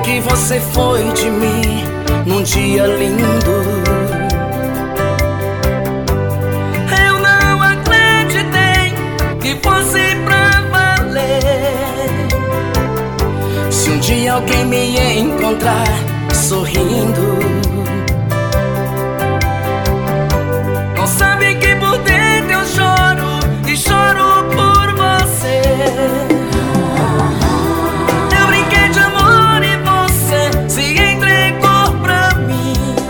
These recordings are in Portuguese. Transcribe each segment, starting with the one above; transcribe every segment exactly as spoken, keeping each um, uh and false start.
que você foi de mim num dia lindo. Eu não acreditei que fosse pra valer. Se um dia alguém me encontrar sorrindo, não sabe que por dentro eu choro e choro por você. Eu brinquei de amor e você se entregou pra mim.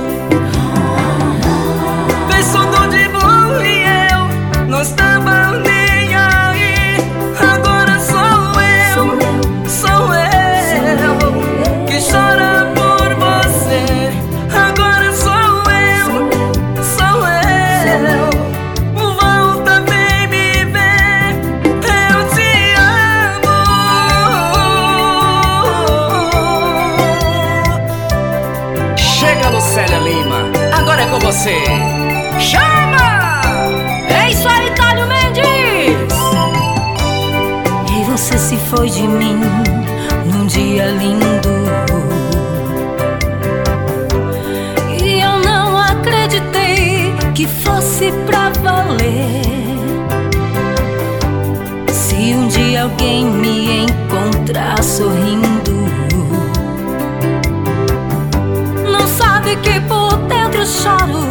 Fez tudo de bom e eu não estava nem aí. Agora sou eu, sou eu que chora por você. Agora sou eu, sou eu. Volta, vem me ver, eu te amo. Chega, Lucélia Lima, agora é com você. Chama! É isso aí, Tálio Mendes! E você se foi de mim num dia lindo, e eu não acreditei que fosse pra valer. Se um dia alguém me encontrar sorrindo, não sabe que por dentro eu choro